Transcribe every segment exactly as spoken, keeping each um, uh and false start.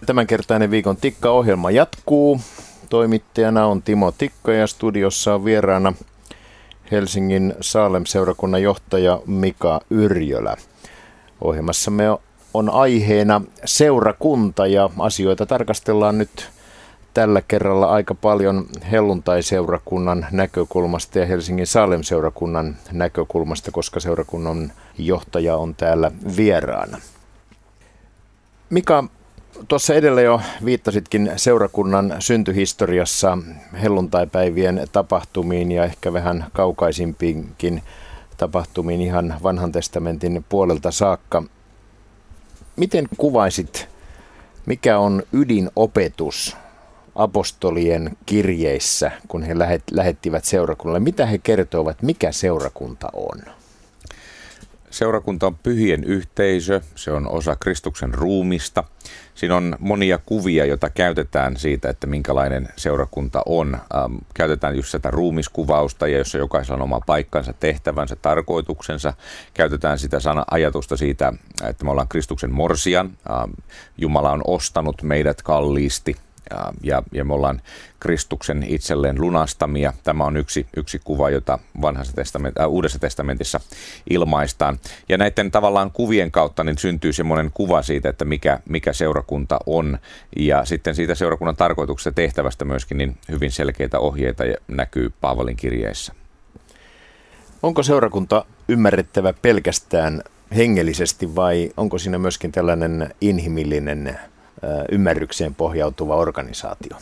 Tämänkertainen viikon Tikka-ohjelma jatkuu. Toimittajana on Timo Tikka ja studiossa on vieraana Helsingin Saalem-seurakunnan johtaja Mika Yrjölä. Ohjelmassamme on aiheena seurakunta ja asioita tarkastellaan nyt tällä kerralla aika paljon helluntai-seurakunnan näkökulmasta ja Helsingin Saalem-seurakunnan näkökulmasta, koska seurakunnan johtaja on täällä vieraana. Mika, tuossa edellä jo viittasitkin seurakunnan syntyhistoriassa helluntaipäivien tapahtumiin ja ehkä vähän kaukaisimpiinkin tapahtumiin ihan vanhan testamentin puolelta saakka. Miten kuvaisit, mikä on ydinopetus apostolien kirjeissä, kun he lähettivät seurakunnalle? Mitä he kertovat, mikä seurakunta on? Seurakunta on pyhien yhteisö, se on osa Kristuksen ruumista. Siinä on monia kuvia, joita käytetään siitä, että minkälainen seurakunta on. Ähm, käytetään just sitä ruumiskuvausta, ja jossa jokaisella on oma paikkansa, tehtävänsä, tarkoituksensa. Käytetään sitä sana- ajatusta siitä, että me ollaan Kristuksen morsian. Ähm, Jumala on ostanut meidät kalliisti. Ja, ja me ollaan Kristuksen itselleen lunastamia. Tämä on yksi, yksi kuva, jota vanhassa testament, äh, Uudessa testamentissa ilmaistaan. Ja näiden tavallaan kuvien kautta niin syntyy semmoinen kuva siitä, että mikä, mikä seurakunta on. Ja sitten siitä seurakunnan tarkoituksesta tehtävästä myöskin niin hyvin selkeitä ohjeita näkyy Paavalin kirjeissä. Onko seurakunta ymmärrettävä pelkästään hengellisesti vai onko siinä myöskin tällainen inhimillinen ymmärrykseen pohjautuva organisaatio?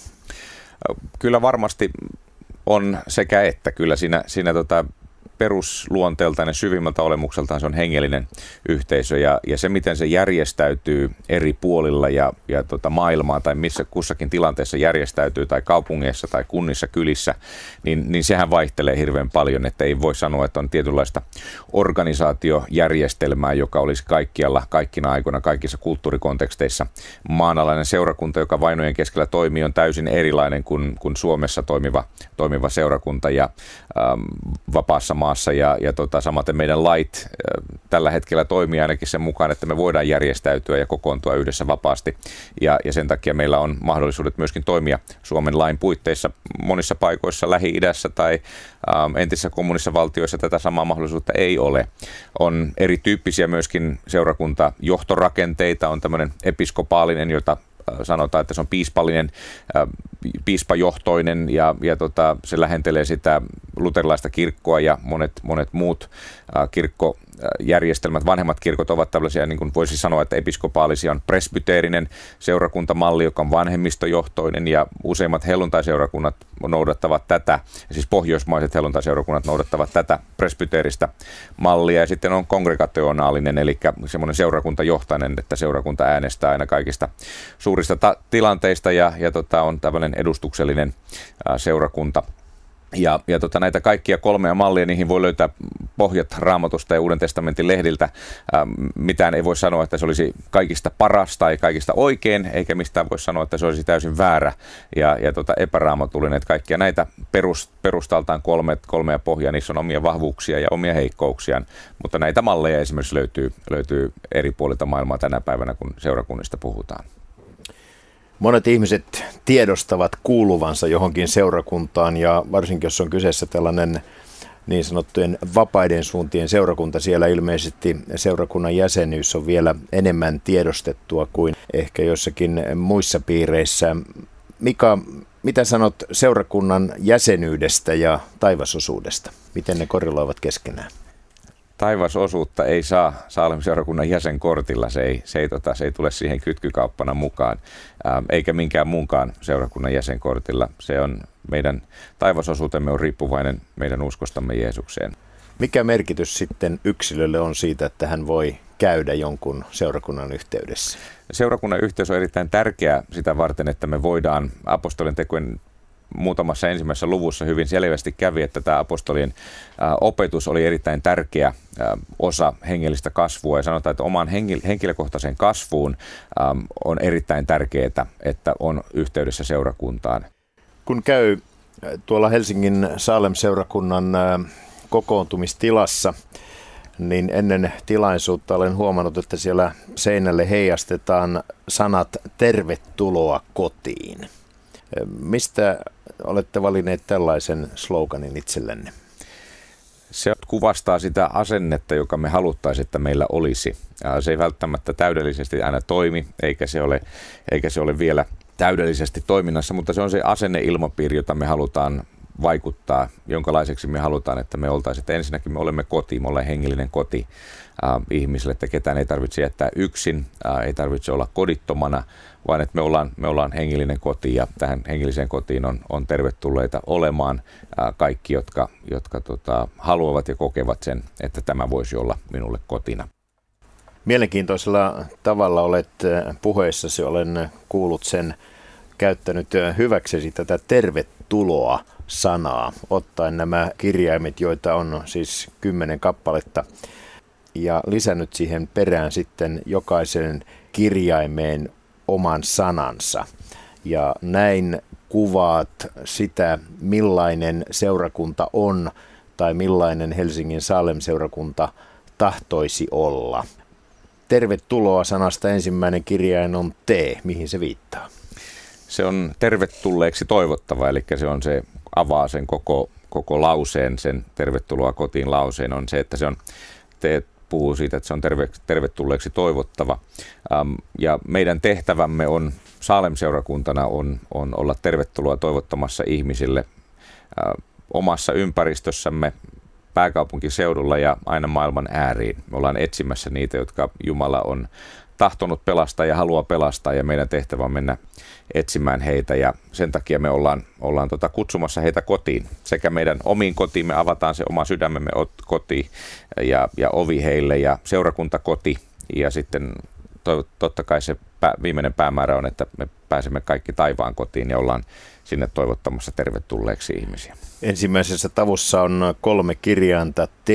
Kyllä varmasti on sekä että. Kyllä siinä, siinä tota perusluonteeltaan ja syvimmältä olemukseltaan se on hengellinen yhteisö ja, ja se, miten se järjestäytyy eri puolilla ja, ja tota maailmaa tai missä kussakin tilanteessa järjestäytyy tai kaupungeissa tai kunnissa, kylissä, niin, niin sehän vaihtelee hirveän paljon, että ei voi sanoa, että on tietynlaista organisaatiojärjestelmää, joka olisi kaikkialla, kaikkina aikoina, kaikissa kulttuurikonteksteissa. Maanalainen seurakunta, joka vainojen keskellä toimii, on täysin erilainen kuin, kuin Suomessa toimiva, toimiva seurakunta ja ähm, vapaassa maassa. Ja, ja tota, samaten meidän lait äh, tällä hetkellä toimii ainakin sen mukaan, että me voidaan järjestäytyä ja kokoontua yhdessä vapaasti. Ja, ja sen takia meillä on mahdollisuudet myöskin toimia Suomen lain puitteissa monissa paikoissa Lähi-idässä tai ähm, entisissä kommunissa valtioissa tätä samaa mahdollisuutta ei ole. On erityyppisiä myöskin seurakuntajohtorakenteita, on tämmöinen episkopaalinen, jota sanotaan, että se on piispallinen, äh, piispajohtoinen ja, ja tota, se lähentelee sitä luterilaista kirkkoa ja monet, monet muut äh, kirkkojärjestelmät, vanhemmat kirkot ovat tällaisia, niin kuin voisi sanoa, että episkopaalisia on presbyteerinen seurakuntamalli, joka on vanhemmistojohtoinen ja useimmat helluntaiseurakunnat noudattavat tätä, siis pohjoismaiset helluntaiseurakunnat noudattavat tätä presbyteeristä mallia ja sitten on kongregationaalinen, eli semmoinen seurakuntajohtainen, että seurakunta äänestää aina kaikista suurista ta- tilanteista ja, ja tota, on tämmöinen edustuksellinen ää, seurakunta. Ja, ja tota, näitä kaikkia kolmea mallia, niihin voi löytää pohjat Raamatusta ja Uuden testamentin lehdiltä. Ähm, mitään ei voi sanoa, että se olisi kaikista paras tai kaikista oikein, eikä mistään voi sanoa, että se olisi täysin väärä ja, ja tota, epäraamatullinen. Että kaikkia näitä perus, perustaltaan kolme, kolmea pohjaa, niissä on omia vahvuuksia ja omia heikkouksiaan. Mutta näitä malleja esimerkiksi löytyy, löytyy eri puolilta maailmaa tänä päivänä, kun seurakunnista puhutaan. Monet ihmiset tiedostavat kuuluvansa johonkin seurakuntaan ja varsinkin jos on kyseessä tällainen niin sanottujen vapaiden suuntien seurakunta, siellä ilmeisesti seurakunnan jäsenyys on vielä enemmän tiedostettua kuin ehkä jossakin muissa piireissä. Mika, mitä sanot seurakunnan jäsenyydestä ja taivasosuudesta? Miten ne korreloivat keskenään? Taivasosuutta ei saa Saalem-seurakunnan jäsenkortilla, se ei, se, ei, tota, se ei tule siihen kytkykauppana mukaan, ähm, eikä minkään muunkaan seurakunnan jäsenkortilla. Se on meidän taivasosuutemme on riippuvainen meidän uskostamme Jeesukseen. Mikä merkitys sitten yksilölle on siitä, että hän voi käydä jonkun seurakunnan yhteydessä? Seurakunnan yhteys on erittäin tärkeä sitä varten, että me voidaan apostolien tekojen muutamassa ensimmäisessä luvussa hyvin selvästi kävi, että tämä apostolien ä, opetus oli erittäin tärkeä ä, osa hengellistä kasvua. Ja sanotaan, että omaan henkilökohtaiseen kasvuun ä, on erittäin tärkeää, että on yhteydessä seurakuntaan. Kun käy tuolla Helsingin Saalem-seurakunnan ä, kokoontumistilassa, niin ennen tilaisuutta olen huomannut, että siellä seinälle heijastetaan sanat tervetuloa kotiin. Mistä olette valinneet tällaisen sloganin itsellenne? Se kuvastaa sitä asennetta, joka me haluttaisiin, että meillä olisi. Se ei välttämättä täydellisesti aina toimi, eikä se ole, eikä se ole vielä täydellisesti toiminnassa, mutta se on se asenneilmapiiri, jota me halutaan vaikuttaa, jonkalaiseksi me halutaan, että me oltaisiin. Että ensinnäkin me olemme koti, me olemme hengellinen koti äh, ihmisille, että ketään ei tarvitse jättää yksin, äh, ei tarvitse olla kodittomana, vaan että me ollaan, me ollaan hengellinen koti ja tähän hengelliseen kotiin on, on tervetulleita olemaan äh, kaikki, jotka, jotka tota, haluavat ja kokevat sen, että tämä voisi olla minulle kotina. Mielenkiintoisella tavalla olet puheissasi, olen kuullut sen, käyttänyt hyväksesi tätä tervetuloa sanaa, ottaen nämä kirjaimet, joita on siis kymmenen kappaletta, ja lisännyt siihen perään sitten jokaisen kirjaimeen oman sanansa. Ja näin kuvaat sitä, millainen seurakunta on tai millainen Helsingin Salem-seurakunta tahtoisi olla. Tervetuloa sanasta ensimmäinen kirjain on T. Mihin se viittaa? Se on tervetulleeksi toivottava, eli se on se, avaa sen koko, koko lauseen, sen tervetuloa kotiin lauseen on se, että se on, te puhuu siitä, että se on terve, tervetulleeksi toivottava. Ähm, ja meidän tehtävämme on, Salem-seurakuntana on, on olla tervetuloa toivottamassa ihmisille äh, omassa ympäristössämme, pääkaupunkiseudulla ja aina maailman ääriin. Me ollaan etsimässä niitä, jotka Jumala on tahtonut pelastaa ja haluaa pelastaa, ja meidän tehtävä on mennä etsimään heitä, ja sen takia me ollaan, ollaan tota kutsumassa heitä kotiin. Sekä meidän omiin kotiin, me avataan se oma sydämemme kotiin ja, ja ovi heille ja seurakuntakoti, ja sitten to, totta kai se pää, viimeinen päämäärä on, että me pääsemme kaikki taivaan kotiin ja ollaan sinne toivottamassa tervetulleeksi ihmisiä. Ensimmäisessä tavussa on kolme kirjainta T,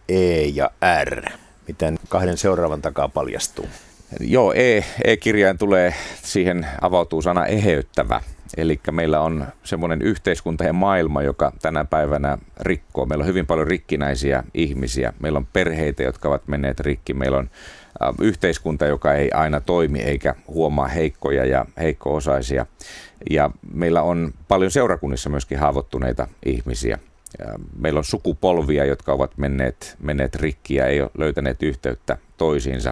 E ja R. Miten kahden seuraavan takaa paljastuu? Joo, E, E-kirjain tulee, siihen avautuu sana eheyttävä. Eli meillä on semmoinen yhteiskunta ja maailma, joka tänä päivänä rikkoo. Meillä on hyvin paljon rikkinäisiä ihmisiä. Meillä on perheitä, jotka ovat menneet rikki. Meillä on äh, yhteiskunta, joka ei aina toimi eikä huomaa heikkoja ja heikko-osaisia. Ja meillä on paljon seurakunnissa myöskin haavoittuneita ihmisiä. Meillä on sukupolvia, jotka ovat menneet, menneet rikki ja ei ole löytäneet yhteyttä toisiinsa.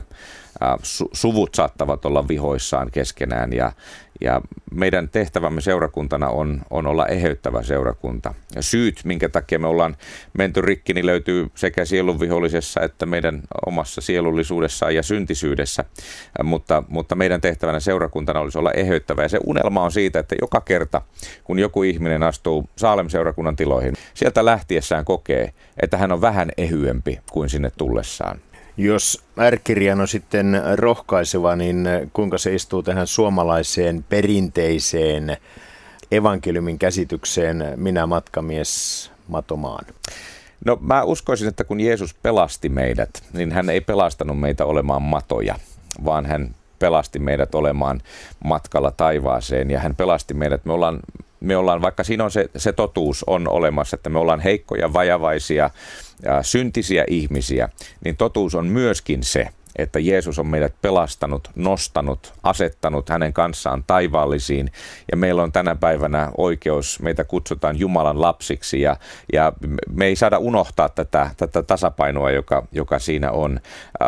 Su- suvut saattavat olla vihoissaan keskenään ja, ja meidän tehtävämme seurakuntana on, on olla eheyttävä seurakunta. Ja syyt, minkä takia me ollaan menty rikki, niin löytyy sekä sielunvihollisessa että meidän omassa sielullisuudessaan ja syntisyydessä, mutta, mutta meidän tehtävänä seurakuntana olisi olla eheyttävä. Ja se unelma on siitä, että joka kerta, kun joku ihminen astuu Salem-seurakunnan tiloihin, sieltä lähtiessään kokee, että hän on vähän ehyempi kuin sinne tullessaan. Jos R-kirjan on sitten rohkaiseva, niin kuinka se istuu tähän suomalaiseen perinteiseen evankeliumin käsitykseen, minä matkamies Matomaan? No mä uskoisin, että kun Jeesus pelasti meidät, niin hän ei pelastanut meitä olemaan matoja, vaan hän pelasti meidät olemaan matkalla taivaaseen ja hän pelasti meidät. Me ollaan, me ollaan vaikka siinä on se, se totuus on olemassa, että me ollaan heikkoja, vajavaisia, ja syntisiä ihmisiä, niin totuus on myöskin se, että Jeesus on meidät pelastanut, nostanut, asettanut hänen kanssaan taivaallisiin. Ja meillä on tänä päivänä oikeus, meitä kutsutaan Jumalan lapsiksi ja, ja me ei saada unohtaa tätä, tätä tasapainoa, joka, joka siinä on.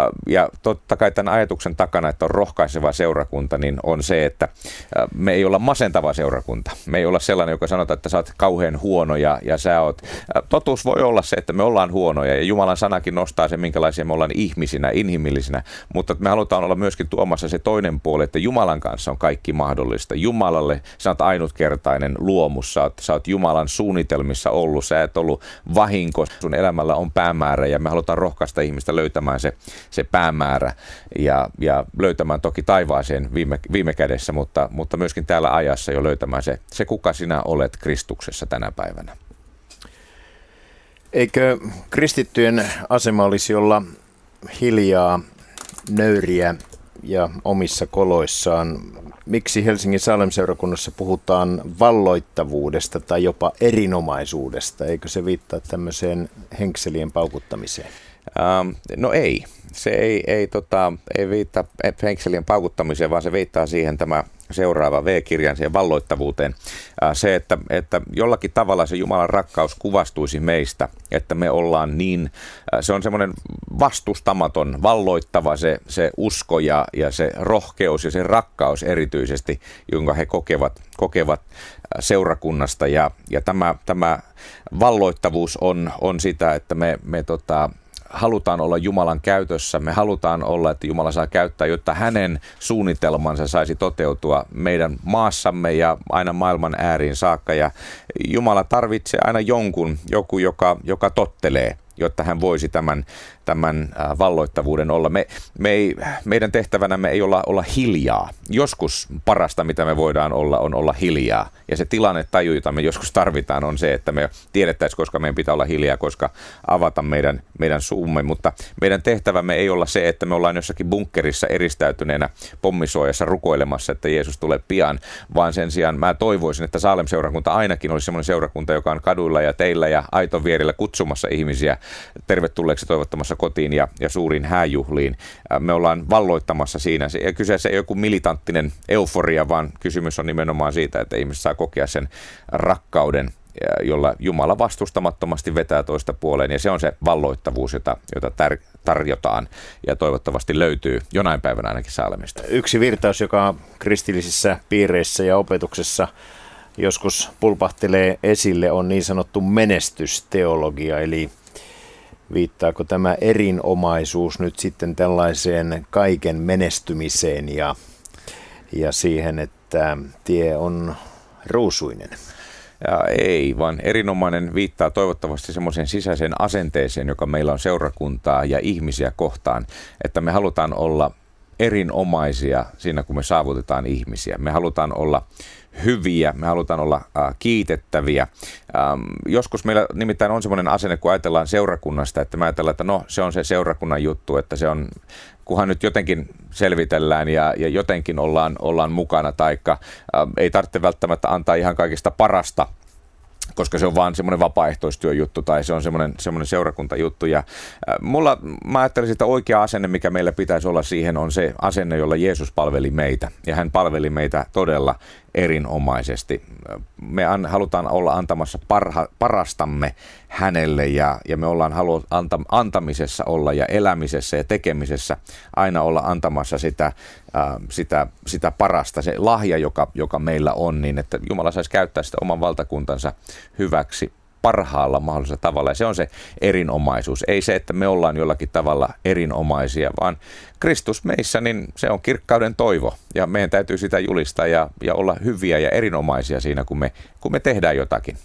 Ja totta kai tämän ajatuksen takana, että on rohkaiseva seurakunta, niin on se, että me ei olla masentava seurakunta. Me ei olla sellainen, joka sanotaan, että sä oot kauhean huono ja, ja sä oot. Totuus voi olla se, että me ollaan huonoja ja Jumalan sanakin nostaa se, minkälaisia me ollaan ihmisinä, inhimillisinä. Mutta me halutaan olla myöskin tuomassa se toinen puoli, että Jumalan kanssa on kaikki mahdollista. Jumalalle sä oot ainutkertainen luomus, sä oot, sä oot Jumalan suunnitelmissa ollut, sä et ollut vahinko, sun elämällä on päämäärä ja me halutaan rohkaista ihmistä löytämään se, se päämäärä ja, ja löytämään toki taivaaseen viime, viime kädessä, mutta, mutta myöskin täällä ajassa jo löytämään se, se, kuka sinä olet Kristuksessa tänä päivänä. Eikö kristittyjen asema olisi olla hiljaa, nöyriä ja omissa koloissaan? Miksi Helsingin Salem-seurakunnassa puhutaan valloittavuudesta tai jopa erinomaisuudesta? Eikö se viittaa tämmöiseen henkselien paukuttamiseen? Ähm, no ei. Se ei, ei, tota, ei viittaa henkselien paukuttamiseen, vaan se viittaa siihen tämä seuraava V-kirjan, siihen valloittavuuteen. Se, että, että jollakin tavalla se Jumalan rakkaus kuvastuisi meistä, että me ollaan niin, se on semmoinen vastustamaton, valloittava se, se usko ja, ja se rohkeus ja se rakkaus erityisesti, jonka he kokevat, kokevat seurakunnasta. Ja, ja tämä, tämä valloittavuus on, on sitä, että me, me tota, halutaan olla Jumalan käytössä, me halutaan olla, että Jumala saa käyttää, jotta hänen suunnitelmansa saisi toteutua meidän maassamme ja aina maailman ääriin saakka. Ja Jumala tarvitsee aina jonkun, joku, joka, joka tottelee, jotta hän voisi tämän, tämän valloittavuuden olla. Me, me ei, meidän tehtävänämme ei olla, olla hiljaa. Joskus parasta, mitä me voidaan olla, on olla hiljaa. Ja se tilannetaju, jota me joskus tarvitaan, on se, että me tiedettäisiin, koska meidän pitää olla hiljaa, koska avata meidän, meidän suumme. Mutta meidän tehtävämme ei olla se, että me ollaan jossakin bunkkerissa eristäytyneenä pommisuojassa rukoilemassa, että Jeesus tulee pian, vaan sen sijaan mä toivoisin, että Saalem-seurakunta ainakin olisi semmoinen seurakunta, joka on kaduilla ja teillä ja aiton vierillä kutsumassa ihmisiä tervetulleeksi toivottamassa kotiin ja, ja suuriin hääjuhliin. Me ollaan valloittamassa siinä. Ja kyseessä ei ole joku militanttinen euforia, vaan kysymys on nimenomaan siitä, että ihmiset saa kokea sen rakkauden, jolla Jumala vastustamattomasti vetää toista puoleen. Ja se on se valloittavuus, jota, jota tar- tarjotaan ja toivottavasti löytyy jonain päivänä ainakin Saalemista. Yksi virtaus, joka kristillisissä piireissä ja opetuksessa joskus pulpahtelee esille, on niin sanottu menestysteologia, eli viittaako tämä erinomaisuus nyt sitten tällaiseen kaiken menestymiseen ja, ja siihen, että tie on ruusuinen? Ja ei, vaan erinomainen viittaa toivottavasti semmoiseen sisäiseen asenteeseen, joka meillä on seurakuntaa ja ihmisiä kohtaan, että me halutaan olla erinomaisia siinä, kun me saavutetaan ihmisiä. Me halutaan olla hyviä, me halutaan olla äh, kiitettäviä. Ähm, joskus meillä nimittäin on semmoinen asenne, kun ajatellaan seurakunnasta, että me ajatellaan, että no se on se seurakunnan juttu, että se on, kunhan nyt jotenkin selvitellään ja, ja jotenkin ollaan, ollaan mukana, taikka äh, ei tarvitse välttämättä antaa ihan kaikista parasta, koska se on vaan semmoinen vapaaehtoistyöjuttu tai se on semmoinen, semmoinen seurakuntajuttu. Ja äh, mulla, mä ajattelisin, että oikea asenne, mikä meillä pitäisi olla siihen, on se asenne, jolla Jeesus palveli meitä. Ja hän palveli meitä todella erinomaisesti. Me an, halutaan olla antamassa parha, parastamme hänelle ja, ja me ollaan halu anta, antamisessa olla ja elämisessä ja tekemisessä aina olla antamassa sitä, äh, sitä, sitä parasta, se lahja, joka, joka meillä on, niin että Jumala saisi käyttää sitä oman valtakuntansa hyväksi parhaalla mahdollisella tavalla. Ja se on se erinomaisuus. Ei se, että me ollaan jollakin tavalla erinomaisia, vaan Kristus meissä, niin se on kirkkauden toivo. Ja meidän täytyy sitä julistaa ja, ja olla hyviä ja erinomaisia siinä, kun me, kun me tehdään jotakin.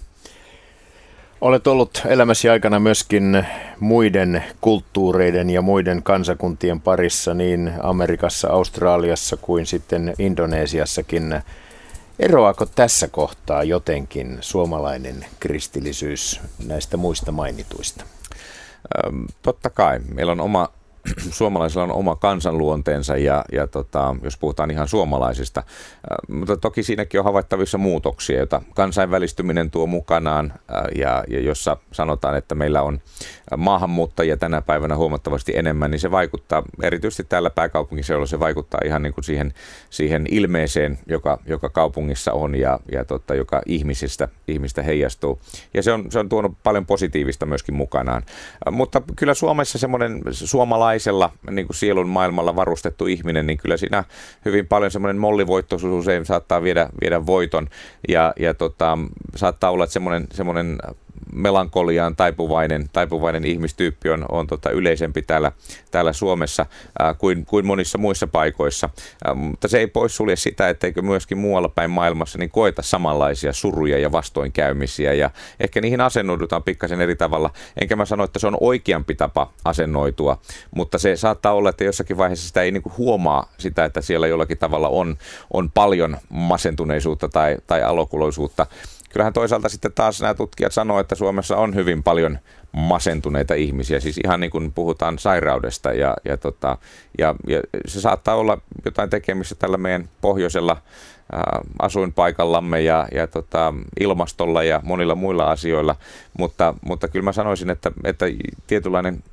Olet ollut elämäsi aikana myöskin muiden kulttuureiden ja muiden kansakuntien parissa niin Amerikassa, Australiassa kuin sitten Indonesiassakin. Eroaako tässä kohtaa jotenkin suomalainen kristillisyys näistä muista mainituista? Ähm, totta kai. Meillä on oma, suomalaisilla on oma kansanluonteensa ja, ja tota, jos puhutaan ihan suomalaisista. Äh, mutta toki siinäkin on havaittavissa muutoksia, joita kansainvälistyminen tuo mukanaan äh, ja, ja jossa sanotaan, että meillä on maahanmuuttajia tänä päivänä huomattavasti enemmän, niin se vaikuttaa, erityisesti täällä pääkaupunkiseudulla se vaikuttaa ihan niin kuin siihen, siihen ilmeeseen, joka, joka kaupungissa on ja, ja tota, joka ihmisistä, ihmistä heijastuu. Ja se on, se on tuonut paljon positiivista myöskin mukanaan. Mutta kyllä Suomessa semmoinen suomalaisella niin kuin sielun maailmalla varustettu ihminen, niin kyllä siinä hyvin paljon semmoinen mollivoittoisuus usein saattaa viedä, viedä voiton ja, ja tota, saattaa olla, että semmoinen, semmoinen melankoliaan taipuvainen, taipuvainen ihmistyyppi on, on tota yleisempi täällä, täällä Suomessa ää, kuin, kuin monissa muissa paikoissa. Ää, mutta se ei poissulje sitä, etteikö myöskin muualla päin maailmassa niin koeta samanlaisia suruja ja vastoinkäymisiä. Ja ehkä niihin asennoidutaan pikkasen eri tavalla. Enkä mä sano, että se on oikeampi tapa asennoitua, mutta se saattaa olla, että jossakin vaiheessa sitä ei niinku huomaa sitä, että siellä jollakin tavalla on, on paljon masentuneisuutta tai, tai alokuloisuutta. Kyllähän toisaalta sitten taas nämä tutkijat sanoo, että Suomessa on hyvin paljon masentuneita ihmisiä, siis ihan niin kuin puhutaan sairaudesta ja, ja, tota, ja, ja se saattaa olla jotain tekemistä tällä meidän pohjoisella ää, asuinpaikallamme ja, ja tota, ilmastolla ja monilla muilla asioilla, mutta, mutta kyllä mä sanoisin, että, että tietynlainen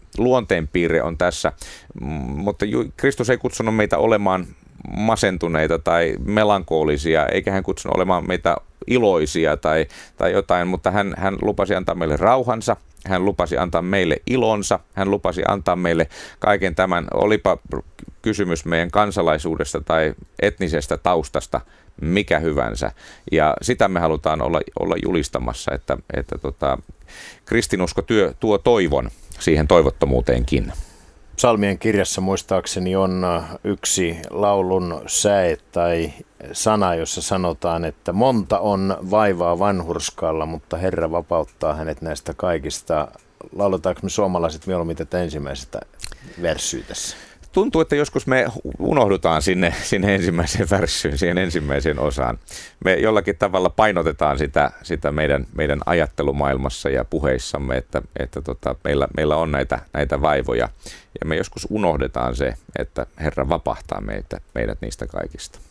luonteenpiirre on tässä, mutta Kristus ei kutsunut meitä olemaan masentuneita tai melankolisia, eikä hän kutsunut olemaan meitä iloisia tai, tai jotain, mutta hän, hän lupasi antaa meille rauhansa, hän lupasi antaa meille ilonsa, hän lupasi antaa meille kaiken tämän, olipa kysymys meidän kansalaisuudesta tai etnisestä taustasta, mikä hyvänsä. Ja sitä me halutaan olla, olla julistamassa, että, että tota, kristinusko työ, tuo toivon siihen toivottomuuteenkin. Psalmien kirjassa muistaakseni on yksi laulun säe tai sana, jossa sanotaan, että monta on vaivaa vanhurskaalla, mutta Herra vapauttaa hänet näistä kaikista. Lauletaanko me suomalaiset mieluummin tätä ensimmäisestä verssyä tässä? Tuntuu, että joskus me unohdutaan sinne, sinne ensimmäiseen värssyyn, siihen ensimmäiseen osaan. Me jollakin tavalla painotetaan sitä, sitä meidän, meidän ajattelumaailmassa ja puheissamme, että, että tota, meillä, meillä on näitä, näitä vaivoja. Ja me joskus unohdetaan se, että Herra vapahtaa meitä, meidät niistä kaikista.